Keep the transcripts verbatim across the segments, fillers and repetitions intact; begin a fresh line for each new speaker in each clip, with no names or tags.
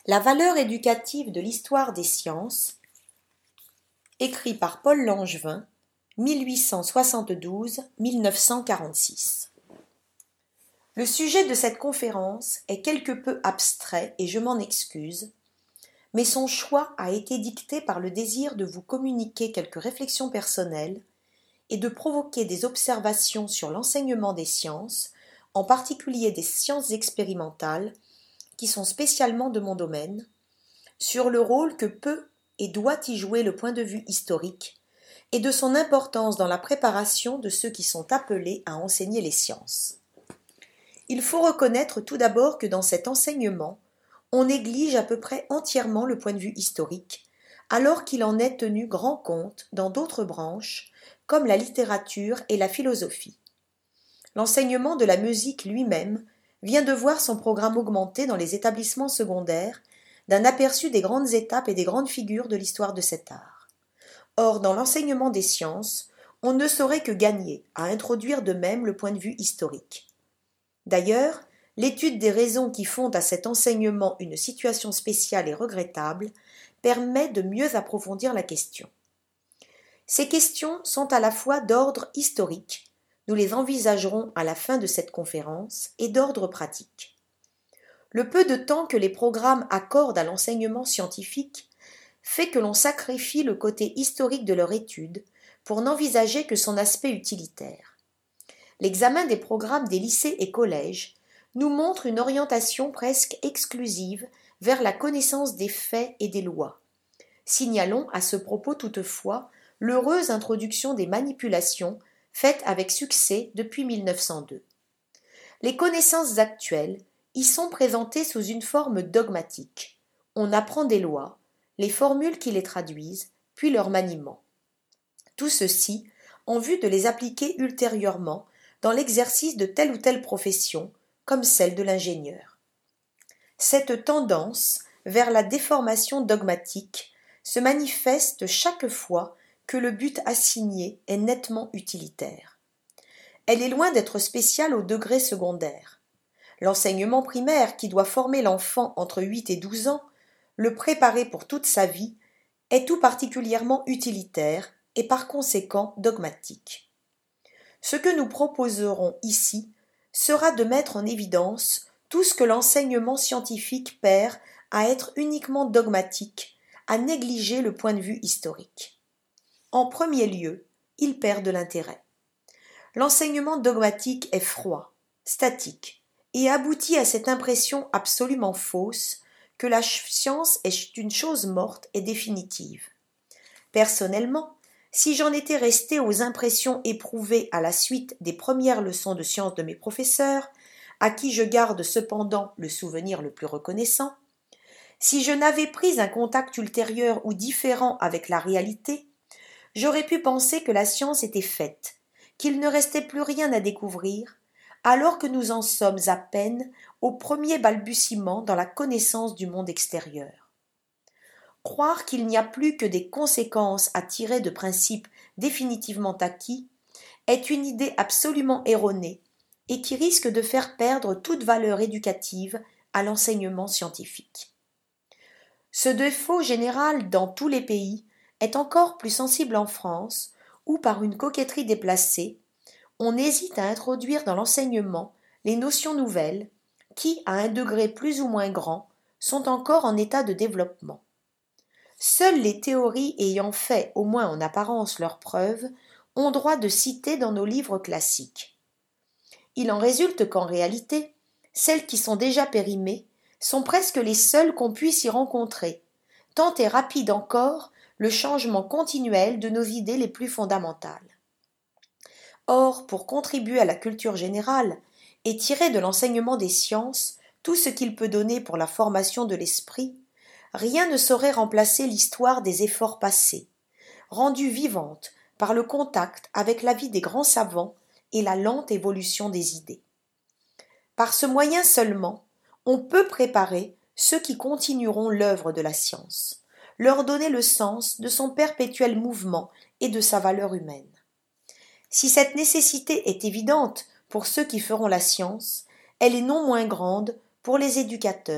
La valeur éducative de l'histoire des sciences, écrit par Paul Langevin, mille huit cent soixante-douze à mille neuf cent quarante-six. Le sujet de cette conférence est quelque peu abstrait et je m'en excuse, mais son choix a été dicté par le désir de vous communiquer quelques réflexions personnelles et de provoquer des observations sur l'enseignement des sciences, en particulier des sciences expérimentales, qui sont spécialement de mon domaine, sur le rôle que peut et doit y jouer le point de vue historique, et de son importance dans la préparation de ceux qui sont appelés à enseigner les sciences. Il faut reconnaître tout d'abord que dans cet enseignement, on néglige à peu près entièrement le point de vue historique, alors qu'il en est tenu grand compte dans d'autres branches, comme la littérature et la philosophie. L'enseignement de la musique lui-même vient de voir son programme augmenter dans les établissements secondaires d'un aperçu des grandes étapes et des grandes figures de l'histoire de cet art. Or, dans l'enseignement des sciences, on ne saurait que gagner à introduire de même le point de vue historique. D'ailleurs, l'étude des raisons qui font à cet enseignement une situation spéciale et regrettable permet de mieux approfondir la question. Ces questions sont à la fois d'ordre historique, nous les envisagerons à la fin de cette conférence, et d'ordre pratique. Le peu de temps que les programmes accordent à l'enseignement scientifique fait que l'on sacrifie le côté historique de leur étude pour n'envisager que son aspect utilitaire. L'examen des programmes des lycées et collèges nous montre une orientation presque exclusive vers la connaissance des faits et des lois. Signalons à ce propos toutefois l'heureuse introduction des manipulations faites avec succès depuis mille neuf cent deux. Les connaissances actuelles y sont présentées sous une forme dogmatique. On apprend des lois, les formules qui les traduisent, puis leur maniement. Tout ceci en vue de les appliquer ultérieurement dans l'exercice de telle ou telle profession, comme celle de l'ingénieur. Cette tendance vers la déformation dogmatique se manifeste chaque fois que le but assigné est nettement utilitaire. Elle est loin d'être spéciale au degré secondaire. L'enseignement primaire, qui doit former l'enfant entre huit et douze ans, le préparer pour toute sa vie, est tout particulièrement utilitaire et par conséquent dogmatique. Ce que nous proposerons ici sera de mettre en évidence tout ce que l'enseignement scientifique perd à être uniquement dogmatique, à négliger le point de vue historique. En premier lieu, il perd de l'intérêt. L'enseignement dogmatique est froid, statique, et aboutit à cette impression absolument fausse que la science est une chose morte et définitive. Personnellement, si j'en étais resté aux impressions éprouvées à la suite des premières leçons de sciences de mes professeurs, à qui je garde cependant le souvenir le plus reconnaissant, si je n'avais pris un contact ultérieur ou différent avec la réalité, j'aurais pu penser que la science était faite, qu'il ne restait plus rien à découvrir, alors que nous en sommes à peine au premier balbutiement dans la connaissance du monde extérieur. Croire qu'il n'y a plus que des conséquences à tirer de principes définitivement acquis est une idée absolument erronée et qui risque de faire perdre toute valeur éducative à l'enseignement scientifique. Ce défaut général dans tous les pays est encore plus sensible en France, où par une coquetterie déplacée, on hésite à introduire dans l'enseignement les notions nouvelles qui, à un degré plus ou moins grand, sont encore en état de développement. Seules les théories ayant fait, au moins en apparence, leurs preuves, ont droit de citer dans nos livres classiques. Il en résulte qu'en réalité, celles qui sont déjà périmées sont presque les seules qu'on puisse y rencontrer, tant est rapide encore le changement continuel de nos idées les plus fondamentales. Or, pour contribuer à la culture générale et tirer de l'enseignement des sciences tout ce qu'il peut donner pour la formation de l'esprit, rien ne saurait remplacer l'histoire des efforts passés, rendue vivante par le contact avec la vie des grands savants et la lente évolution des idées. Par ce moyen seulement, on peut préparer ceux qui continueront l'œuvre de la science, leur donner le sens de son perpétuel mouvement et de sa valeur humaine. Si cette nécessité est évidente pour ceux qui feront la science, elle est non moins grande pour les éducateurs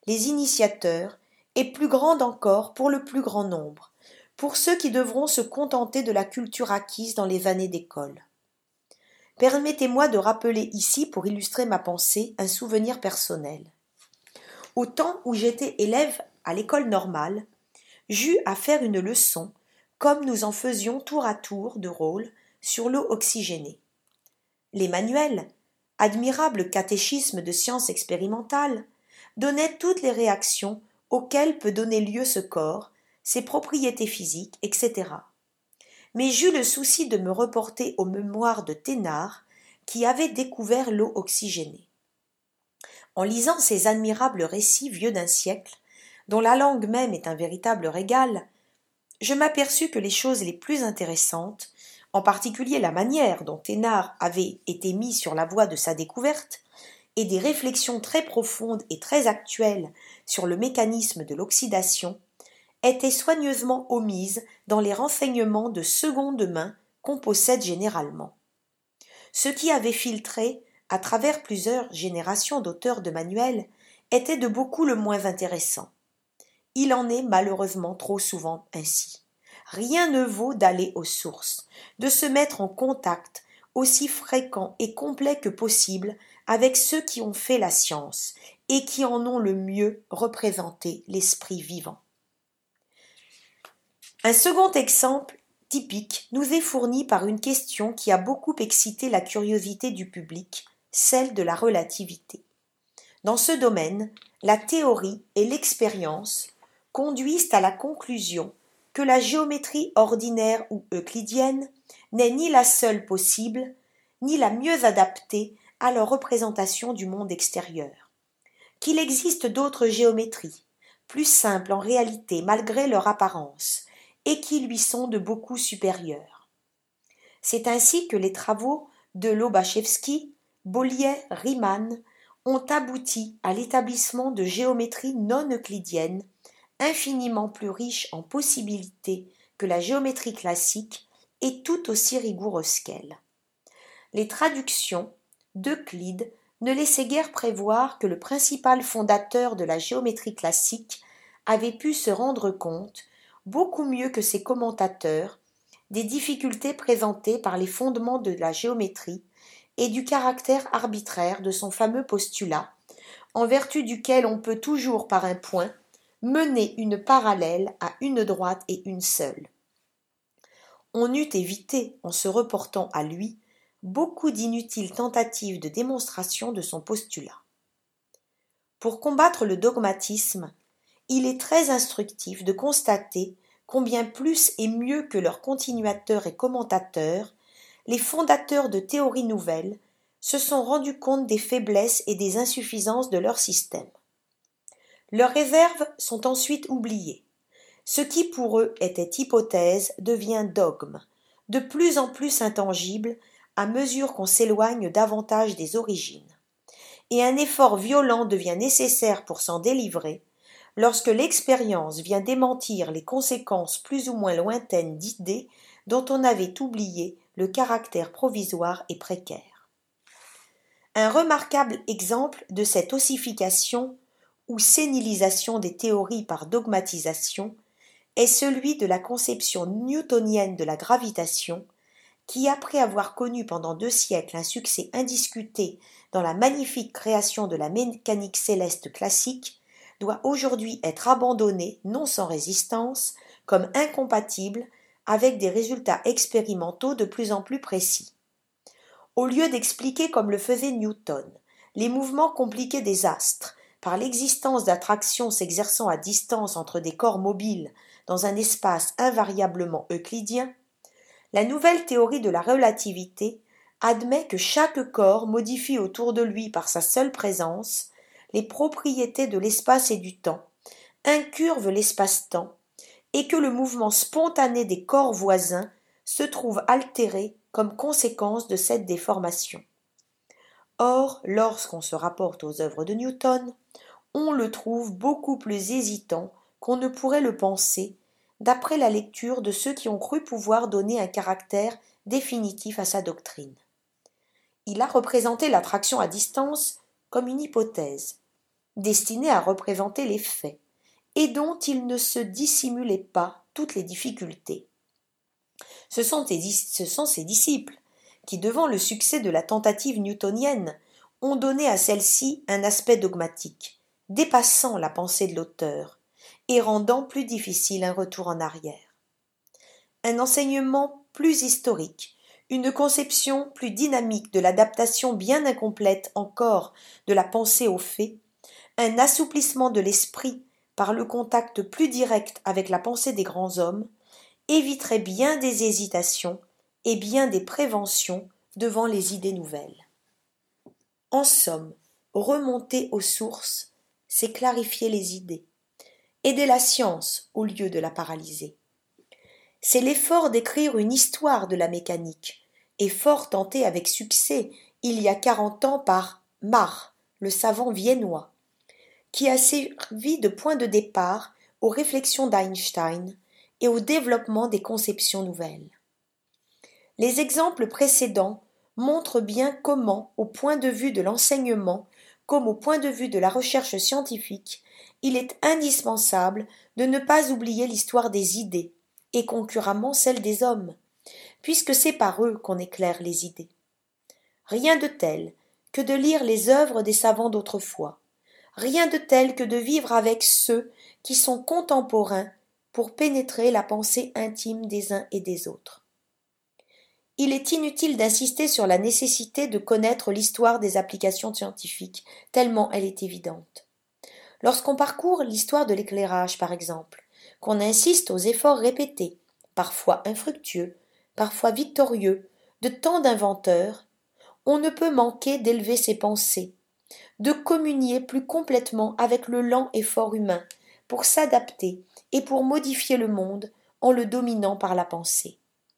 les initiateurs, et plus grande encore pour le plus grand nombre, pour ceux qui devront se contenter de la culture acquise dans les années d'école. Permettez-moi de rappeler ici, pour illustrer ma pensée, un souvenir personnel. Au temps où j'étais élève à l'école normale, j'eus à faire une leçon, comme nous en faisions tour à tour de rôle, sur l'eau oxygénée. Les manuels, admirable catéchisme de sciences expérimentales, donnaient toutes les réactions auxquelles peut donner lieu ce corps, ses propriétés physiques, et cetera. Mais j'eus le souci de me reporter aux mémoires de Thénard, qui avait découvert l'eau oxygénée. En lisant ces admirables récits vieux d'un siècle, dont la langue même est un véritable régal, je m'aperçus que les choses les plus intéressantes, en particulier la manière dont Thénard avait été mis sur la voie de sa découverte, et des réflexions très profondes et très actuelles sur le mécanisme de l'oxydation, étaient soigneusement omises dans les renseignements de seconde main qu'on possède généralement. Ce qui avait filtré, à travers plusieurs générations d'auteurs de manuels, était de beaucoup le moins intéressant. Il en est malheureusement trop souvent ainsi. Rien ne vaut d'aller aux sources, de se mettre en contact aussi fréquent et complet que possible avec ceux qui ont fait la science et qui en ont le mieux représenté l'esprit vivant. Un second exemple typique nous est fourni par une question qui a beaucoup excité la curiosité du public, celle de la relativité. Dans ce domaine, la théorie et l'expérience conduisent à la conclusion que la géométrie ordinaire ou euclidienne n'est ni la seule possible, ni la mieux adaptée à leur représentation du monde extérieur. Qu'il existe d'autres géométries, plus simples en réalité malgré leur apparence, et qui lui sont de beaucoup supérieures. C'est ainsi que les travaux de Lobachevsky, Bolyai, Riemann ont abouti à l'établissement de géométries non euclidiennes, infiniment plus riches en possibilités que la géométrie classique et tout aussi rigoureuses qu'elle. Les traductions d'Euclide ne laissaient guère prévoir que le principal fondateur de la géométrie classique avait pu se rendre compte, beaucoup mieux que ses commentateurs, des difficultés présentées par les fondements de la géométrie et du caractère arbitraire de son fameux postulat, en vertu duquel on peut toujours par un point mener une parallèle à une droite et une seule. On eût évité, en se reportant à lui, beaucoup d'inutiles tentatives de démonstration de son postulat. Pour combattre le dogmatisme, il est très instructif de constater combien plus et mieux que leurs continuateurs et commentateurs, les fondateurs de théories nouvelles se sont rendus compte des faiblesses et des insuffisances de leur système. Leurs réserves sont ensuite oubliées. Ce qui pour eux était hypothèse devient dogme, de plus en plus intangible à mesure qu'on s'éloigne davantage des origines. Et un effort violent devient nécessaire pour s'en délivrer, lorsque l'expérience vient démentir les conséquences plus ou moins lointaines d'idées dont on avait oublié le caractère provisoire et précaire. Un remarquable exemple de cette ossification ou sénilisation des théories par dogmatisation est celui de la conception newtonienne de la gravitation, qui, après avoir connu pendant deux siècles un succès indiscuté dans la magnifique création de la mécanique céleste classique, doit aujourd'hui être abandonnée, non sans résistance, comme incompatible avec des résultats expérimentaux de plus en plus précis. Au lieu d'expliquer comme le faisait Newton les mouvements compliqués des astres par l'existence d'attractions s'exerçant à distance entre des corps mobiles dans un espace invariablement euclidien, la nouvelle théorie de la relativité admet que chaque corps modifie autour de lui par sa seule présence les propriétés de l'espace et du temps, incurve l'espace-temps, et que le mouvement spontané des corps voisins se trouve altéré comme conséquence de cette déformation. Or, lorsqu'on se rapporte aux œuvres de Newton, on le trouve beaucoup plus hésitant qu'on ne pourrait le penser, d'après la lecture de ceux qui ont cru pouvoir donner un caractère définitif à sa doctrine. Il a représenté l'attraction à distance comme une hypothèse, destiné à représenter les faits, et dont il ne se dissimulait pas toutes les difficultés. Ce sont, ce sont ses disciples qui, devant le succès de la tentative newtonienne, ont donné à celle-ci un aspect dogmatique, dépassant la pensée de l'auteur et rendant plus difficile un retour en arrière. Un enseignement plus historique, une conception plus dynamique de l'adaptation bien incomplète encore de la pensée aux faits, un assouplissement de l'esprit par le contact plus direct avec la pensée des grands hommes, éviterait bien des hésitations et bien des préventions devant les idées nouvelles. En somme, remonter aux sources, c'est clarifier les idées, aider la science au lieu de la paralyser. C'est l'effort d'écrire une histoire de la mécanique, effort tenté avec succès il y a quarante ans par Mach, le savant viennois, qui a servi de point de départ aux réflexions d'Einstein et au développement des conceptions nouvelles. Les exemples précédents montrent bien comment, au point de vue de l'enseignement comme au point de vue de la recherche scientifique, il est indispensable de ne pas oublier l'histoire des idées, et concurremment celle des hommes, puisque c'est par eux qu'on éclaire les idées. Rien de tel que de lire les œuvres des savants d'autrefois, rien de tel que de vivre avec ceux qui sont contemporains pour pénétrer la pensée intime des uns et des autres. Il est inutile d'insister sur la nécessité de connaître l'histoire des applications scientifiques, tellement elle est évidente. Lorsqu'on parcourt l'histoire de l'éclairage, par exemple, qu'on insiste aux efforts répétés, parfois infructueux, parfois victorieux, de tant d'inventeurs, on ne peut manquer d'élever ses pensées, de communier plus complètement avec le lent effort humain pour s'adapter et pour modifier le monde en le dominant par la pensée.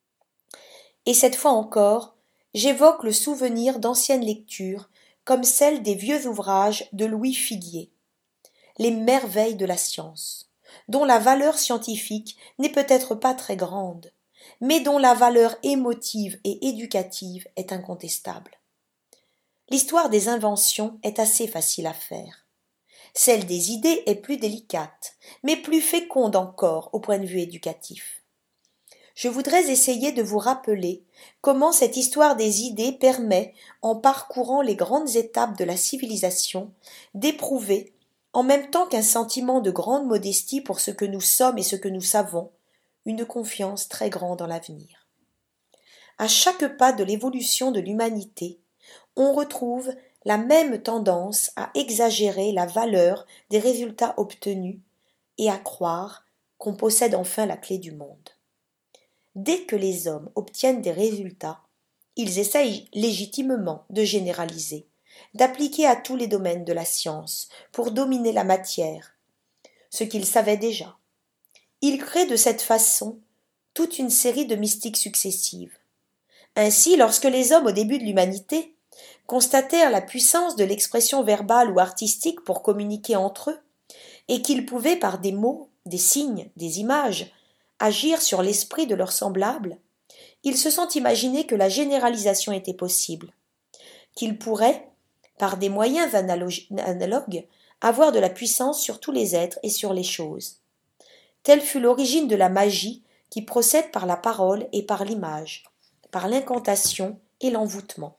Et cette fois encore, j'évoque le souvenir d'anciennes lectures comme celle des vieux ouvrages de Louis Figuier, les merveilles de la science, dont la valeur scientifique n'est peut-être pas très grande, mais dont la valeur émotive et éducative est incontestable. L'histoire des inventions est assez facile à faire. Celle des idées est plus délicate, mais plus féconde encore au point de vue éducatif. Je voudrais essayer de vous rappeler comment cette histoire des idées permet, en parcourant les grandes étapes de la civilisation, d'éprouver, en même temps qu'un sentiment de grande modestie pour ce que nous sommes et ce que nous savons, une confiance très grande en l'avenir. À chaque pas de l'évolution de l'humanité, on retrouve la même tendance à exagérer la valeur des résultats obtenus et à croire qu'on possède enfin la clé du monde. Dès que les hommes obtiennent des résultats, ils essayent légitimement de généraliser, d'appliquer à tous les domaines de la science pour dominer la matière, ce qu'ils savaient déjà. Ils créent de cette façon toute une série de mystiques successives. Ainsi, lorsque les hommes au début de l'humanité constatèrent la puissance de l'expression verbale ou artistique pour communiquer entre eux, et qu'ils pouvaient par des mots, des signes, des images, agir sur l'esprit de leurs semblables, ils se sont imaginés que la généralisation était possible, qu'ils pourraient, par des moyens analogues, avoir de la puissance sur tous les êtres et sur les choses. Telle fut l'origine de la magie qui procède par la parole et par l'image, par l'incantation et l'envoûtement.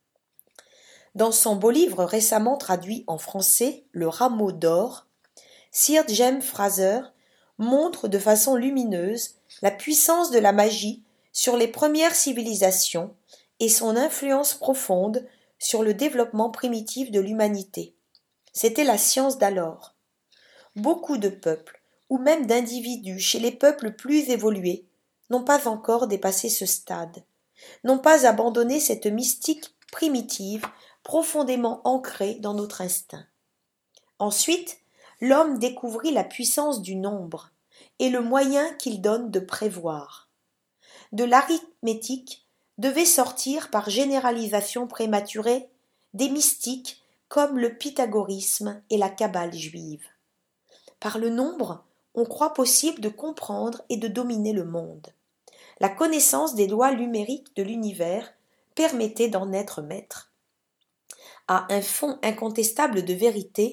Dans son beau livre récemment traduit en français, Le Rameau d'or, Sir James Frazer montre de façon lumineuse la puissance de la magie sur les premières civilisations et son influence profonde sur le développement primitif de l'humanité. C'était la science d'alors. Beaucoup de peuples, ou même d'individus chez les peuples plus évolués, n'ont pas encore dépassé ce stade, n'ont pas abandonné cette mystique primitive profondément ancrée dans notre instinct. Ensuite, l'homme découvrit la puissance du nombre et le moyen qu'il donne de prévoir. De l'arithmétique devait sortir par généralisation prématurée des mystiques comme le pythagorisme et la kabbale juive. Par le nombre, on croit possible de comprendre et de dominer le monde. La connaissance des lois numériques de l'univers permettait d'en être maître. À un fond incontestable de vérité,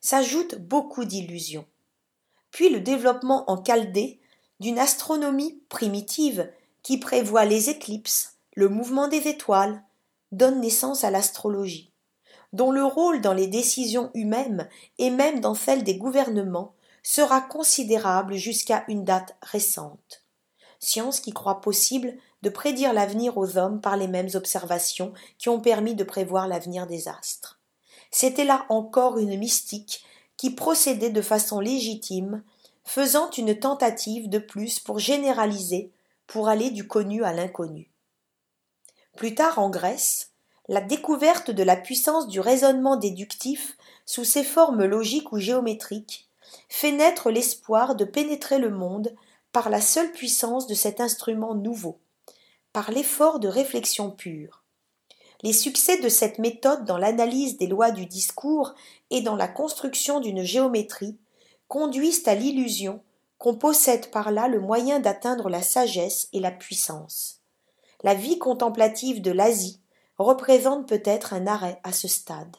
s'ajoutent beaucoup d'illusions. Puis le développement en Chaldée d'une astronomie primitive qui prévoit les éclipses, le mouvement des étoiles, donne naissance à l'astrologie, dont le rôle dans les décisions humaines et même dans celles des gouvernements sera considérable jusqu'à une date récente. Science qui croit possible de prédire l'avenir aux hommes par les mêmes observations qui ont permis de prévoir l'avenir des astres. C'était là encore une mystique qui procédait de façon légitime, faisant une tentative de plus pour généraliser, pour aller du connu à l'inconnu. Plus tard en Grèce, la découverte de la puissance du raisonnement déductif sous ses formes logiques ou géométriques fait naître l'espoir de pénétrer le monde par la seule puissance de cet instrument nouveau, par l'effort de réflexion pure. Les succès de cette méthode dans l'analyse des lois du discours et dans la construction d'une géométrie conduisent à l'illusion qu'on possède par là le moyen d'atteindre la sagesse et la puissance. La vie contemplative de l'Asie représente peut-être un arrêt à ce stade.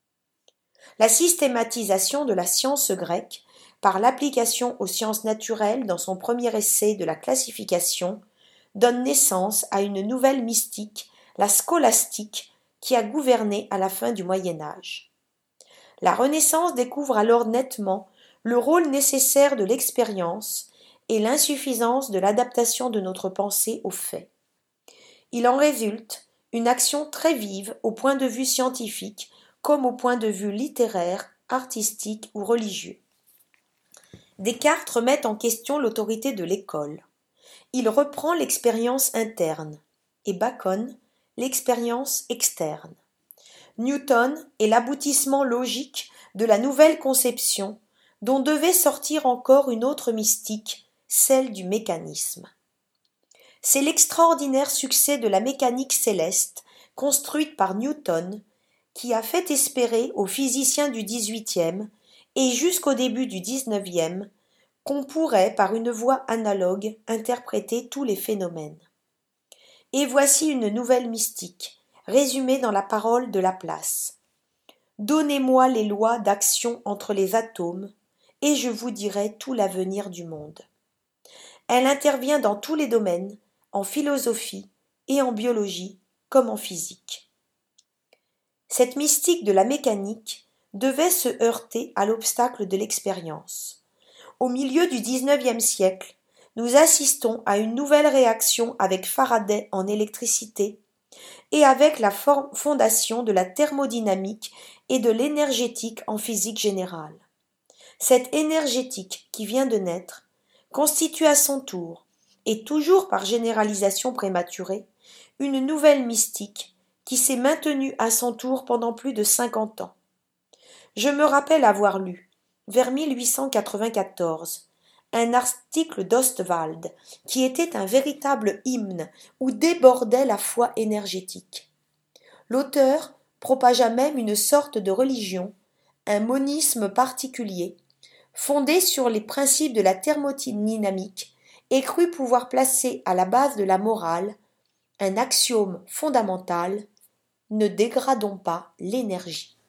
La systématisation de la science grecque par l'application aux sciences naturelles dans son premier essai de la classification donne naissance à une nouvelle mystique, la scolastique, qui a gouverné à la fin du Moyen Âge. La Renaissance découvre alors nettement le rôle nécessaire de l'expérience et l'insuffisance de l'adaptation de notre pensée aux faits. Il en résulte une action très vive au point de vue scientifique comme au point de vue littéraire, artistique ou religieux. Descartes remet en question l'autorité de l'école. Il reprend l'expérience interne et Bacon l'expérience externe. Newton est l'aboutissement logique de la nouvelle conception dont devait sortir encore une autre mystique, celle du mécanisme. C'est l'extraordinaire succès de la mécanique céleste, construite par Newton, qui a fait espérer aux physiciens du dix-huitième et jusqu'au début du dix-neuvième qu'on pourrait, par une voie analogue, interpréter tous les phénomènes. Et voici une nouvelle mystique, résumée dans la parole de Laplace. Donnez-moi les lois d'action entre les atomes, et je vous dirai tout l'avenir du monde. Elle intervient dans tous les domaines, en philosophie et en biologie comme en physique. Cette mystique de la mécanique devait se heurter à l'obstacle de l'expérience. Au milieu du dix-neuvième siècle, nous assistons à une nouvelle réaction avec Faraday en électricité et avec la fondation de la thermodynamique et de l'énergétique en physique générale. Cette énergétique qui vient de naître constitue à son tour, et toujours par généralisation prématurée, une nouvelle mystique qui s'est maintenue à son tour pendant plus de cinquante ans. Je me rappelle avoir lu, vers mille huit cent quatre-vingt-quatorze, un article d'Ostwald qui était un véritable hymne où débordait la foi énergétique. L'auteur propagea même une sorte de religion, un monisme particulier, fondé sur les principes de la thermodynamique et crut pouvoir placer à la base de la morale un axiome fondamental: ne dégradons pas l'énergie.